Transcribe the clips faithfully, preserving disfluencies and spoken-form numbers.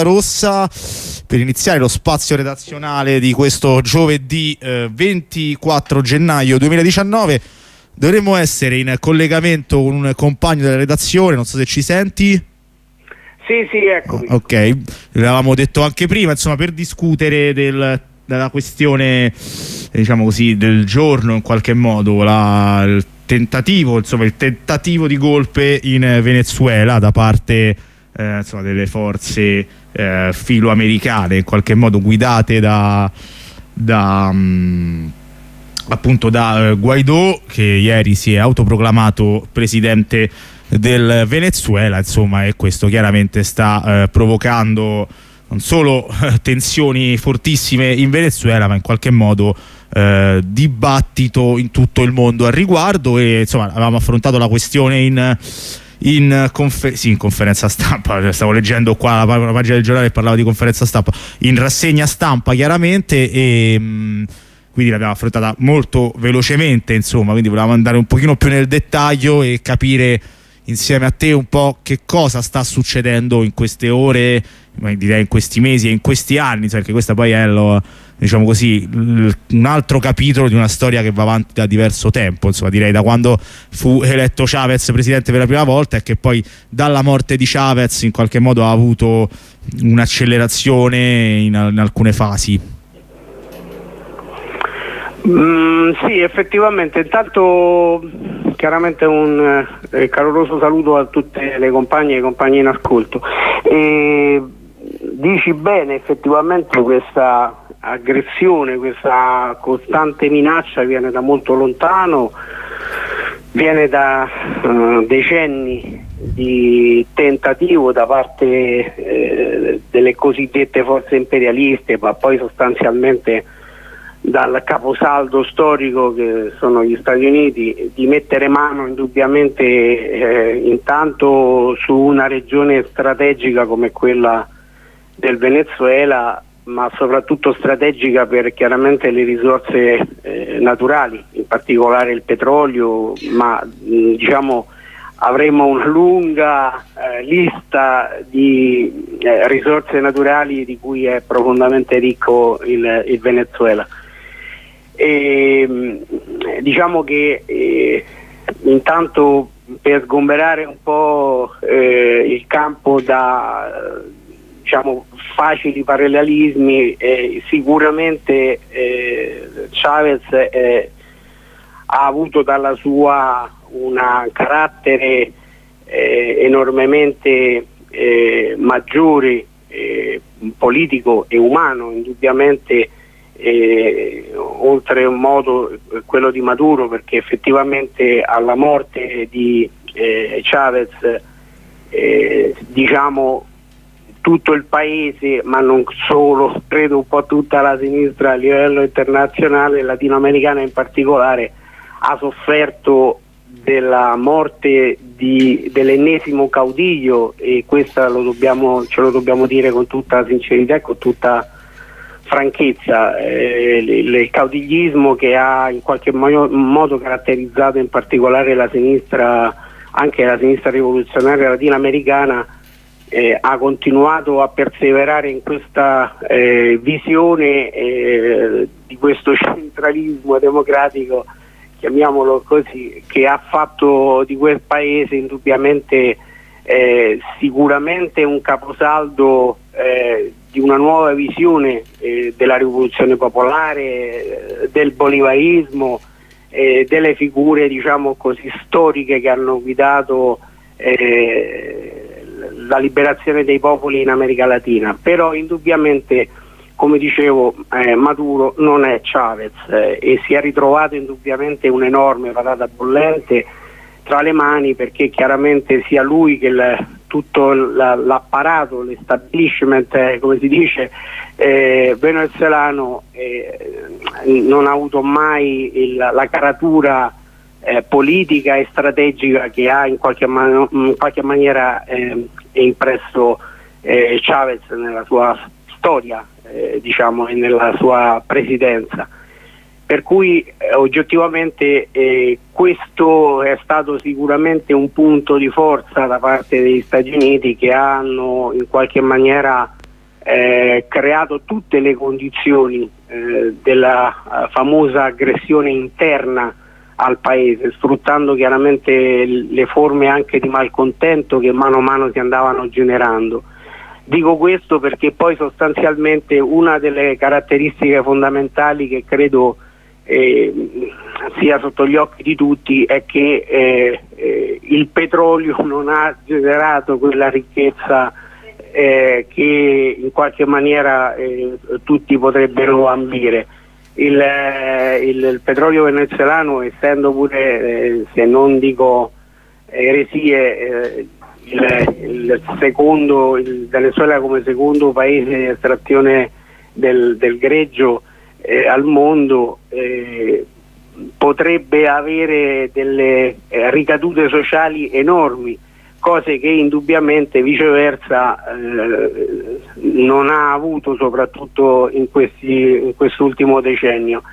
Rossa per iniziare lo spazio redazionale di questo giovedì eh, ventiquattro gennaio duemiladiciannove. Dovremmo essere in collegamento con un compagno della redazione, non so se ci senti. Sì, sì, eccomi. Ok, l'avevamo detto anche prima, insomma, per discutere del, della questione, diciamo così, del giorno, in qualche modo, la, il tentativo, insomma, il tentativo di golpe in Venezuela da parte eh, insomma, delle forze eh, filoamericane, in qualche modo guidate da, da um, appunto da uh, Guaidó, che ieri si è autoproclamato presidente del Venezuela, insomma, e questo chiaramente sta uh, provocando non solo uh, tensioni fortissime in Venezuela, ma in qualche modo uh, dibattito in tutto il mondo al riguardo. E insomma avevamo affrontato la questione in In, confer- sì, in conferenza stampa, stavo leggendo qua la, la pagina del giornale che parlava di conferenza stampa, in rassegna stampa chiaramente, e mh, quindi l'abbiamo affrontata molto velocemente, insomma, quindi volevamo andare un pochino più nel dettaglio e capire insieme a te un po' che cosa sta succedendo in queste ore, direi in questi mesi e in questi anni, perché questa poi è lo, diciamo così, un altro capitolo di una storia che va avanti da diverso tempo, insomma, direi da quando fu eletto Chavez presidente per la prima volta, e che poi dalla morte di Chavez in qualche modo ha avuto un'accelerazione in, in alcune fasi. Mm, sì, effettivamente. Intanto chiaramente un eh, caloroso saluto a tutte le compagne e i compagni in ascolto. E dici bene, effettivamente questa aggressione, questa costante minaccia viene da molto lontano, viene da uh, decenni di tentativo da parte eh, delle cosiddette forze imperialiste, ma poi sostanzialmente dal caposaldo storico che sono gli Stati Uniti, di mettere mano indubbiamente eh, intanto su una regione strategica come quella del Venezuela, ma soprattutto strategica per chiaramente le risorse eh, naturali, in particolare il petrolio, ma mh, diciamo avremo una lunga eh, lista di eh, risorse naturali di cui è profondamente ricco il, il Venezuela. E, diciamo che eh, intanto, per sgomberare un po' eh, il campo da diciamo facili parallelismi, eh, sicuramente eh, Chavez eh, ha avuto dalla sua un carattere eh, enormemente eh, maggiore, eh, politico e umano, indubbiamente, eh, oltre un modo quello di Maduro, perché effettivamente alla morte di eh, Chavez eh, diciamo tutto il paese, ma non solo, credo un po' tutta la sinistra a livello internazionale, latinoamericana in particolare, ha sofferto della morte di, dell'ennesimo caudillo, e questo lo dobbiamo, ce lo dobbiamo dire con tutta sincerità e con tutta franchezza. Eh, il, il caudigliismo che ha in qualche modo, modo caratterizzato in particolare la sinistra, anche la sinistra rivoluzionaria latinoamericana, eh, ha continuato a perseverare in questa eh, visione eh, di questo centralismo democratico, chiamiamolo così, che ha fatto di quel paese indubbiamente eh, sicuramente un caposaldo eh, di una nuova visione eh, della rivoluzione popolare, eh, del bolivarismo, eh, delle figure, diciamo così, storiche che hanno guidato eh, la liberazione dei popoli in America Latina. Però indubbiamente, come dicevo, eh, Maduro non è Chavez eh, e si è ritrovato indubbiamente un'enorme patata bollente tra le mani, perché chiaramente sia lui che il, tutto la, l'apparato, l'establishment, eh, come si dice, eh, venezuelano eh, non ha avuto mai il, la caratura eh, politica e strategica che ha in qualche, man- in qualche maniera eh, impresso eh, Chavez nella sua storia, eh, diciamo, e nella sua presidenza. Per cui eh, oggettivamente eh, questo è stato sicuramente un punto di forza da parte degli Stati Uniti, che hanno in qualche maniera eh, creato tutte le condizioni eh, della uh, famosa aggressione interna al paese, sfruttando chiaramente le forme anche di malcontento che mano a mano si andavano generando. Dico questo perché poi sostanzialmente una delle caratteristiche fondamentali che credo eh, sia sotto gli occhi di tutti è che eh, eh, il petrolio non ha generato quella ricchezza eh, che in qualche maniera eh, tutti potrebbero ambire. Il, eh, il, il petrolio venezuelano, essendo pure, eh, se non dico eresie, eh, il, il secondo, il Venezuela come secondo paese di estrazione del, del greggio eh, al mondo, eh, potrebbe avere delle eh, ricadute sociali enormi, cose che indubbiamente viceversa eh, non ha avuto, soprattutto in, questi, in quest'ultimo decennio.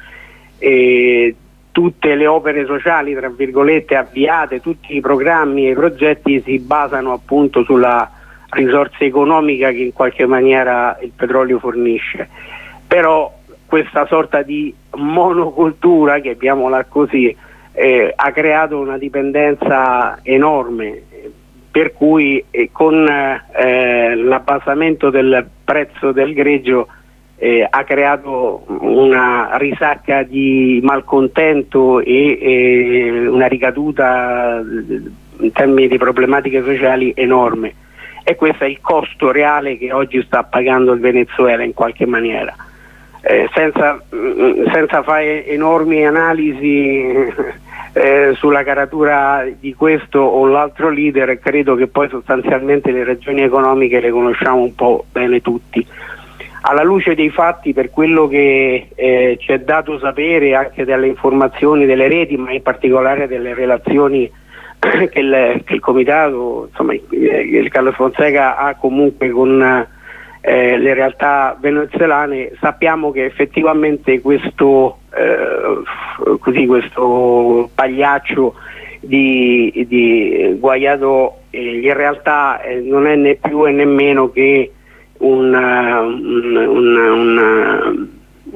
E tutte le opere sociali, tra virgolette, avviate, tutti i programmi e i progetti si basano appunto sulla risorsa economica che in qualche maniera il petrolio fornisce. Però questa sorta di monocultura, chiamiamola così, eh, ha creato una dipendenza enorme, per cui eh, con eh, l'abbassamento del prezzo del greggio eh, ha creato una risacca di malcontento e, e una ricaduta in termini di problematiche sociali enorme, e questo è il costo reale che oggi sta pagando il Venezuela in qualche maniera. Eh, senza, senza fare enormi analisi eh, sulla caratura di questo o l'altro leader, credo che poi sostanzialmente le ragioni economiche le conosciamo un po' bene tutti. Alla luce dei fatti, per quello che eh, ci è dato sapere anche dalle informazioni delle reti, ma in particolare delle relazioni che il, che il comitato, insomma il Carlos Fonseca ha comunque con Eh, le realtà venezuelane, sappiamo che effettivamente questo, eh, così, questo pagliaccio di, di Guaidó eh, in realtà eh, non è né più e nemmeno che un, un, un, un,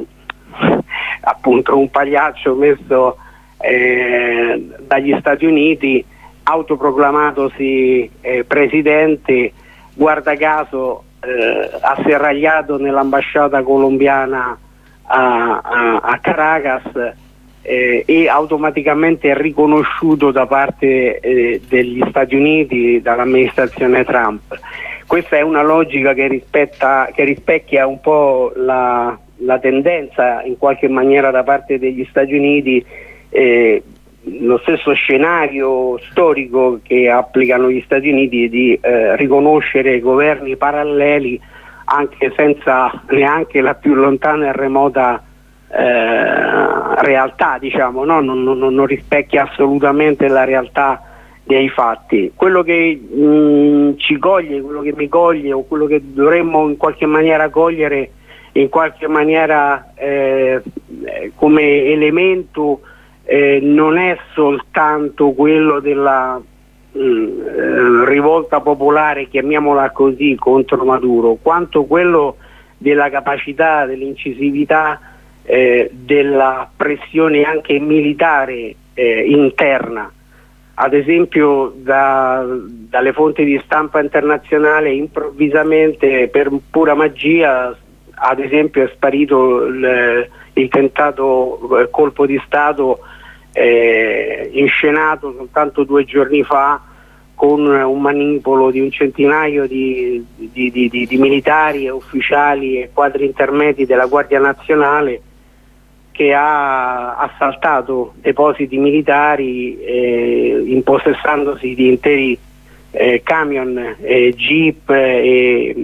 appunto un pagliaccio messo eh, dagli Stati Uniti, autoproclamatosi eh, presidente, guarda caso Eh, asserragliato nell'ambasciata colombiana a, a, a Caracas eh, e automaticamente riconosciuto da parte eh, degli Stati Uniti, dall'amministrazione Trump. Questa è una logica che, rispetta, che rispecchia un po' la, la tendenza in qualche maniera da parte degli Stati Uniti, eh, lo stesso scenario storico che applicano gli Stati Uniti di eh, riconoscere governi paralleli anche senza neanche la più lontana e remota eh, realtà, diciamo, no? non, non, non rispecchia assolutamente la realtà dei fatti. Quello che mh, ci coglie, quello che mi coglie o quello che dovremmo in qualche maniera cogliere in qualche maniera eh, come elemento Eh, non è soltanto quello della mh, eh, rivolta popolare, chiamiamola così, contro Maduro, quanto quello della capacità, dell'incisività, eh, della pressione anche militare eh, interna. Ad esempio da, dalle fonti di stampa internazionale improvvisamente, per pura magia, ad esempio è sparito il, il tentato colpo di Stato eh, inscenato soltanto due giorni fa con un manipolo di un centinaio di, di, di, di, di militari e ufficiali e quadri intermedi della Guardia Nazionale, che ha assaltato depositi militari eh, impossessandosi di interi eh, camion, eh, jeep e,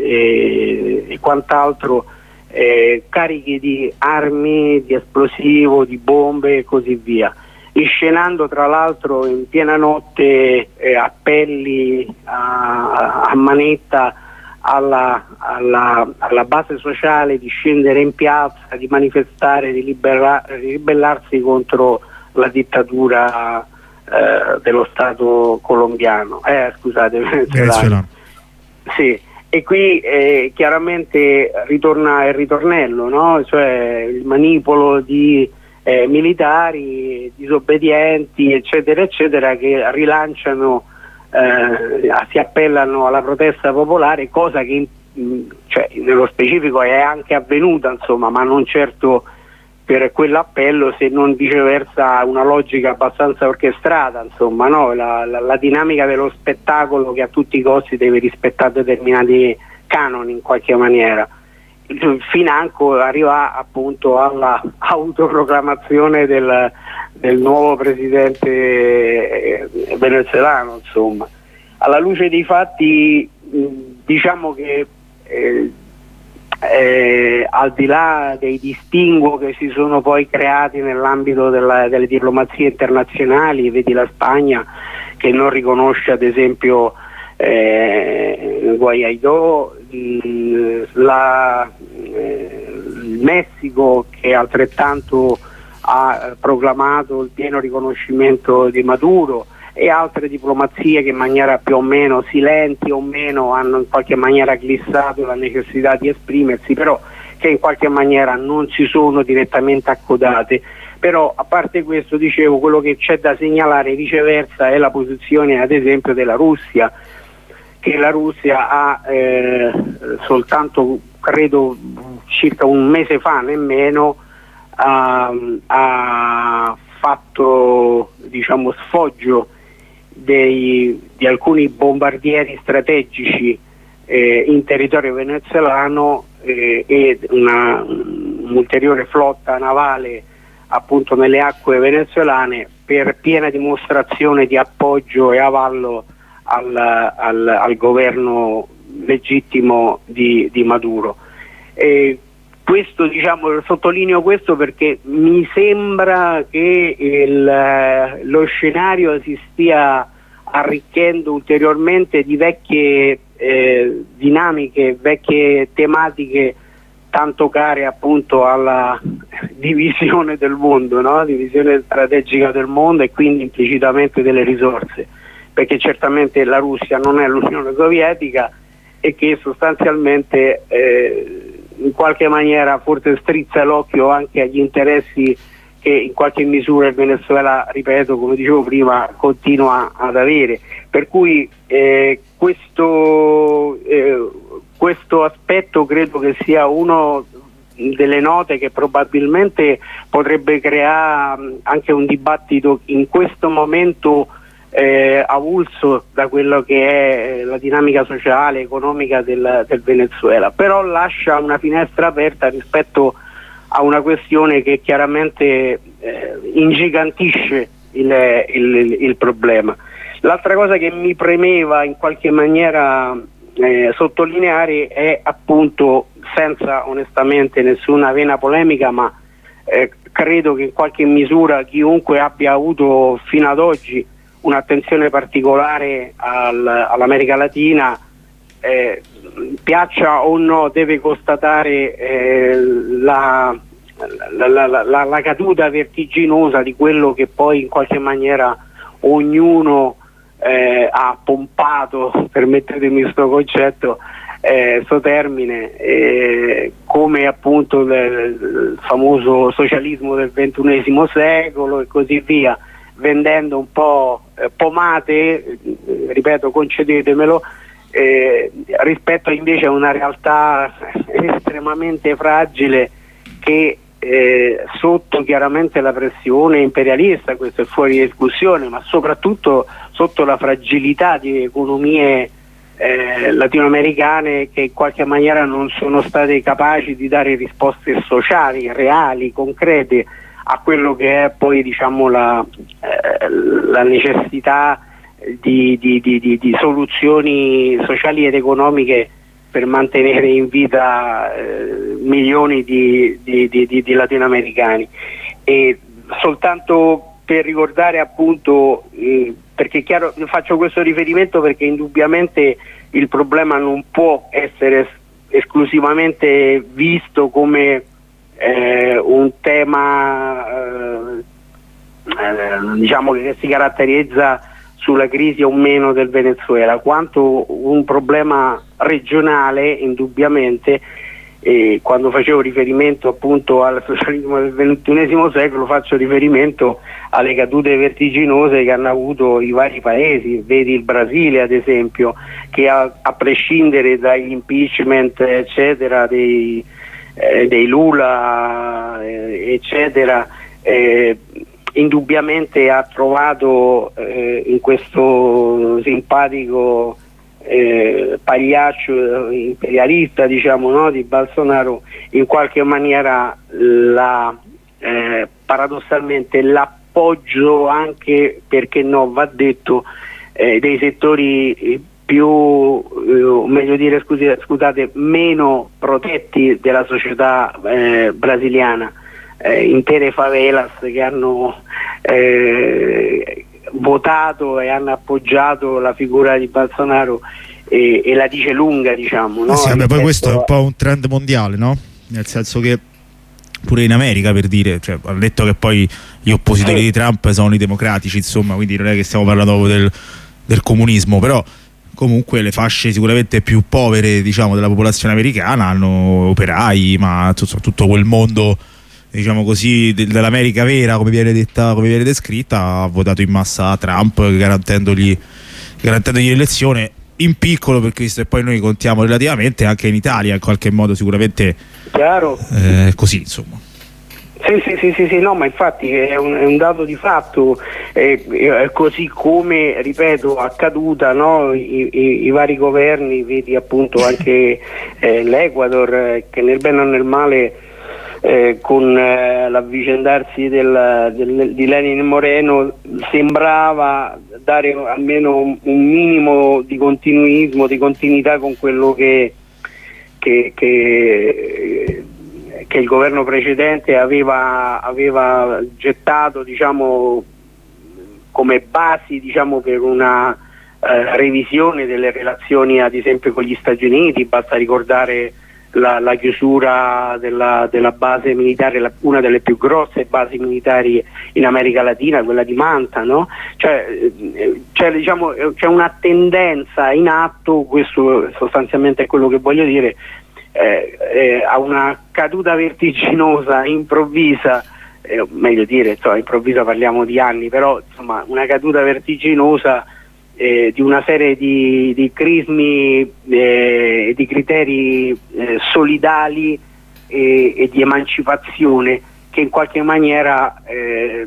e, e quant'altro, Eh, carichi di armi, di esplosivo, di bombe e così via, inscenando tra l'altro in piena notte eh, appelli a, a manetta alla, alla, alla base sociale di scendere in piazza, di manifestare, di, libera, di ribellarsi contro la dittatura eh, dello Stato colombiano, eh, scusate, venezuelano. Sì. E qui eh, chiaramente ritorna il ritornello, no? Cioè il manipolo di eh, militari disobbedienti, eccetera, eccetera, che rilanciano, eh, si appellano alla protesta popolare, cosa che mh, cioè, nello specifico è anche avvenuta, insomma, ma non certo per quell'appello, se non viceversa una logica abbastanza orchestrata, insomma, no? la, la, la dinamica dello spettacolo che a tutti i costi deve rispettare determinati canoni in qualche maniera. Financo arriva appunto alla autoproclamazione del, del nuovo presidente venezuelano, insomma. Alla luce dei fatti diciamo che eh, Eh, al di là dei distinguo che si sono poi creati nell'ambito della, delle diplomazie internazionali, vedi la Spagna che non riconosce ad esempio eh, Guaidó, la, eh, il Messico che altrettanto ha proclamato il pieno riconoscimento di Maduro, e altre diplomazie che in maniera più o meno silenti o meno hanno in qualche maniera glissato la necessità di esprimersi, però che in qualche maniera non si sono direttamente accodate. Però a parte questo, dicevo, quello che c'è da segnalare viceversa è la posizione ad esempio della Russia, che la Russia ha eh, soltanto credo circa un mese fa nemmeno ha, ha fatto diciamo sfoggio Dei, di alcuni bombardieri strategici eh, in territorio venezuelano eh, e una, un'ulteriore flotta navale appunto nelle acque venezuelane, per piena dimostrazione di appoggio e avallo al, al, al governo legittimo di, di Maduro. E questo, diciamo, sottolineo questo perché mi sembra che il, lo scenario si stia arricchendo ulteriormente di vecchie eh, dinamiche, vecchie tematiche tanto care appunto alla divisione del mondo, no? Divisione strategica del mondo e quindi implicitamente delle risorse, perché certamente la Russia non è l'Unione Sovietica e che sostanzialmente eh, in qualche maniera forse strizza l'occhio anche agli interessi che in qualche misura il Venezuela, ripeto, come dicevo prima, continua ad avere. Per cui eh, questo, eh, questo aspetto credo che sia uno delle note che probabilmente potrebbe creare anche un dibattito in questo momento Eh, avulso da quello che è eh, la dinamica sociale, economica del, del Venezuela, però lascia una finestra aperta rispetto a una questione che chiaramente eh, ingigantisce il, il, il problema. L'altra cosa che mi premeva in qualche maniera eh, sottolineare è appunto, senza onestamente nessuna vena polemica, ma eh, credo che in qualche misura chiunque abbia avuto fino ad oggi un'attenzione particolare al, all'America Latina, eh, piaccia o no, deve constatare eh, la, la, la, la, la caduta vertiginosa di quello che poi in qualche maniera ognuno eh, ha pompato, permettetemi questo concetto, questo eh, termine, eh, come appunto il, il famoso socialismo del ventunesimo secolo e così via, vendendo un po' eh, pomate, eh, ripeto, concedetemelo, eh, rispetto invece a una realtà estremamente fragile che eh, sotto chiaramente la pressione imperialista, questo è fuori discussione, ma soprattutto sotto la fragilità di economie eh, latinoamericane che in qualche maniera non sono state capaci di dare risposte sociali, reali, concrete a quello che è poi diciamo la, eh, la necessità di, di, di, di, di soluzioni sociali ed economiche per mantenere in vita eh, milioni di, di, di, di latinoamericani. E soltanto per ricordare appunto, eh, perché è chiaro, faccio questo riferimento perché indubbiamente il problema non può essere esclusivamente visto come Eh, un tema eh, eh, diciamo che si caratterizza sulla crisi o meno del Venezuela, quanto un problema regionale indubbiamente. E quando facevo riferimento appunto al socialismo del ventunesimo secolo faccio riferimento alle cadute vertiginose che hanno avuto i vari paesi, vedi il Brasile ad esempio, che a, a prescindere dagli impeachment eccetera dei, eh, dei Lula eh, eccetera eh, indubbiamente ha trovato eh, in questo simpatico Eh, pagliaccio imperialista, diciamo, no, di Bolsonaro, in qualche maniera la, eh, paradossalmente l'appoggio anche, perché no, va detto, eh, dei settori più, eh, meglio dire, scusi, scusate, meno protetti della società eh, brasiliana, eh, intere favelas che hanno eh, votato e hanno appoggiato la figura di Bolsonaro e, e la dice lunga, diciamo, no? Sì, vabbè, poi questo è un po' un trend mondiale, no? Nel senso che pure in America, per dire, cioè, hanno detto che poi gli oppositori sì. di Trump sono i democratici, insomma, quindi non è che stiamo parlando del, del comunismo, però comunque le fasce sicuramente più povere, diciamo, della popolazione americana hanno operai, ma tutto, tutto quel mondo, diciamo così, dell'America vera, come viene detta, come viene descritta, ha votato in massa a Trump, garantendogli, garantendogli l'elezione in piccolo, perché se poi noi contiamo relativamente anche in Italia in qualche modo sicuramente chiaro, eh, così insomma. Sì, sì, sì, sì, sì, no, ma infatti è un, è un dato di fatto, eh, eh, così come, ripeto, accaduta, no, i, i, i vari governi, vedi appunto anche eh, l'Ecuador, eh, che nel bene o nel male Eh, con eh, l'avvicendarsi del, del, di Lenin Moreno sembrava dare almeno un, un minimo di continuismo, di continuità con quello che, che, che, che il governo precedente aveva, aveva gettato, diciamo, come basi, diciamo, per una eh, revisione delle relazioni ad esempio con gli Stati Uniti. Basta ricordare La, la chiusura della, della base militare, la, una delle più grosse basi militari in America Latina, quella di Manta, no? Cioè, cioè diciamo, c'è una tendenza in atto, questo sostanzialmente è quello che voglio dire, eh, eh, a una caduta vertiginosa, improvvisa, eh, meglio dire, insomma, improvvisa parliamo di anni, però insomma una caduta vertiginosa Eh, di una serie di, di crismi e eh, di criteri eh, solidali e, e di emancipazione, che in qualche maniera eh,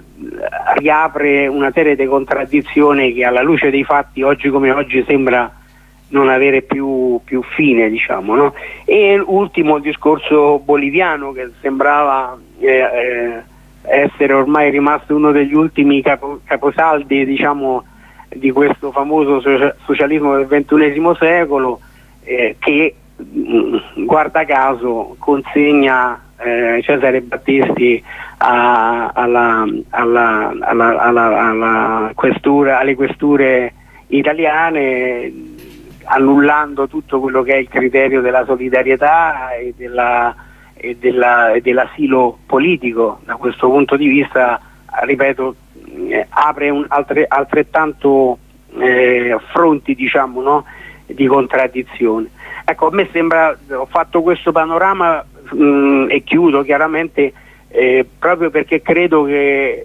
riapre una serie di contraddizioni che alla luce dei fatti oggi come oggi sembra non avere più, più fine, diciamo, no? E ultimo il discorso boliviano, che sembrava eh, eh, essere ormai rimasto uno degli ultimi capo, caposaldi, diciamo, di questo famoso socialismo del ventunesimo secolo, eh, che mh, guarda caso consegna eh, Cesare Battisti a, alla, alla, alla, alla, alla questura, alle questure italiane, annullando tutto quello che è il criterio della solidarietà e, della, e, della, e dell'asilo politico. Da questo punto di vista, ripeto, Eh, apre un, altre, altrettanto eh, fronti, diciamo, no, di contraddizione. Ecco, a me sembra, ho fatto questo panorama mh, e chiudo chiaramente eh, proprio perché credo che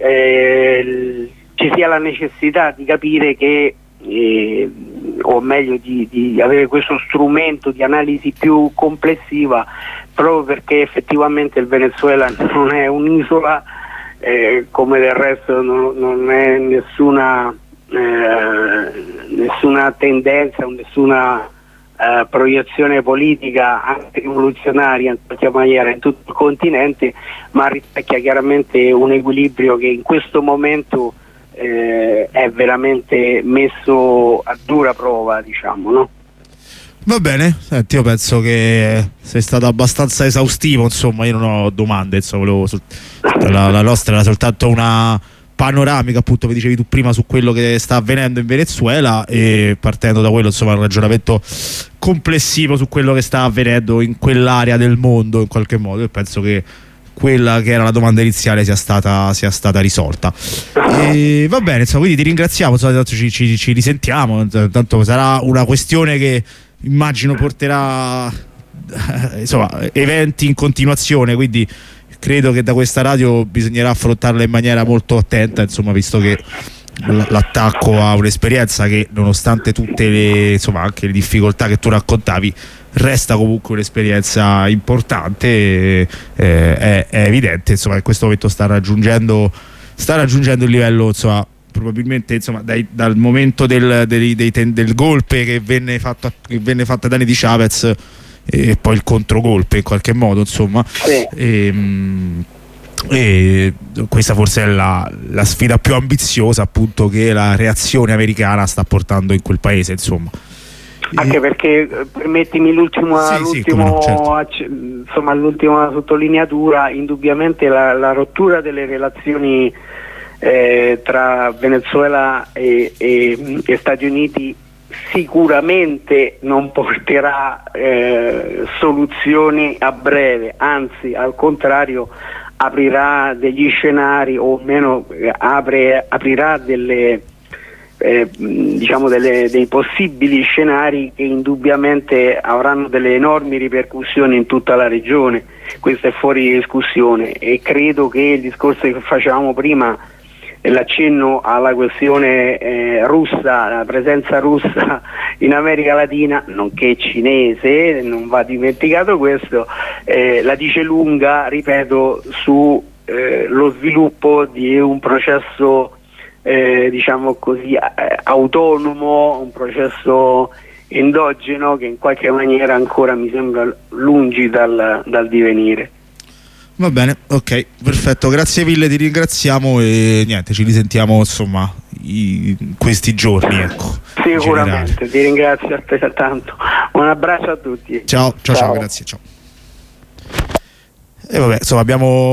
eh, ci sia la necessità di capire che eh, o meglio di, di avere questo strumento di analisi più complessiva, proprio perché effettivamente il Venezuela non è un'isola, Eh, come del resto non, non è nessuna, eh, nessuna tendenza o nessuna eh, proiezione politica anche rivoluzionaria in qualche maniera in tutto il continente, ma rispecchia chiaramente un equilibrio che in questo momento eh, è veramente messo a dura prova, diciamo, no? Va bene, senti, io penso che sei stato abbastanza esaustivo, insomma, io non ho domande, insomma, volevo sol- la, la nostra era soltanto una panoramica, appunto, come dicevi tu prima, su quello che sta avvenendo in Venezuela, e partendo da quello, insomma, un ragionamento complessivo su quello che sta avvenendo in quell'area del mondo in qualche modo. Io penso che quella che era la domanda iniziale sia stata, sia stata risolta. E va bene, insomma, quindi ti ringraziamo, insomma, tanto ci, ci, ci risentiamo, tanto sarà una questione che immagino porterà insomma eventi in continuazione, quindi credo che da questa radio bisognerà affrontarla in maniera molto attenta, insomma, visto che l'attacco a un'esperienza che, nonostante tutte le, insomma, anche le difficoltà che tu raccontavi, resta comunque un'esperienza importante. eh, è, è evidente, insomma, che in questo momento sta raggiungendo sta raggiungendo il livello, insomma, probabilmente, insomma, dai, dal momento del, dei, dei, del golpe che venne fatto che venne fatto a danni di Chavez e poi il controgolpe in qualche modo, insomma. Sì. E, e questa forse è la, la sfida più ambiziosa, appunto, che la reazione americana sta portando in quel paese, insomma. Anche perché, permettimi l'ultima, sì, l'ultimo, sì, no, certo. insomma, l'ultima sottolineatura, indubbiamente la, la rottura delle relazioni eh, tra Venezuela e, e, e Stati Uniti sicuramente non porterà eh, soluzioni a breve, anzi al contrario aprirà degli scenari, o almeno apre, aprirà delle, eh, diciamo delle, dei possibili scenari che indubbiamente avranno delle enormi ripercussioni in tutta la regione. Questo è fuori discussione, e credo che il discorso che facevamo prima, l'accenno alla questione eh, russa, la presenza russa in America Latina, nonché cinese, non va dimenticato questo, eh, la dice lunga, ripeto, su eh, lo sviluppo di un processo eh, diciamo così eh, autonomo, un processo endogeno che in qualche maniera ancora mi sembra lungi dal, dal divenire. Va bene, ok, perfetto, grazie mille, ti ringraziamo e niente, ci risentiamo, insomma, in questi giorni, ecco. Sicuramente, ti ringrazio a te tanto. Un abbraccio a tutti. Ciao, ciao, ciao, ciao, grazie, ciao. E vabbè, insomma, abbiamo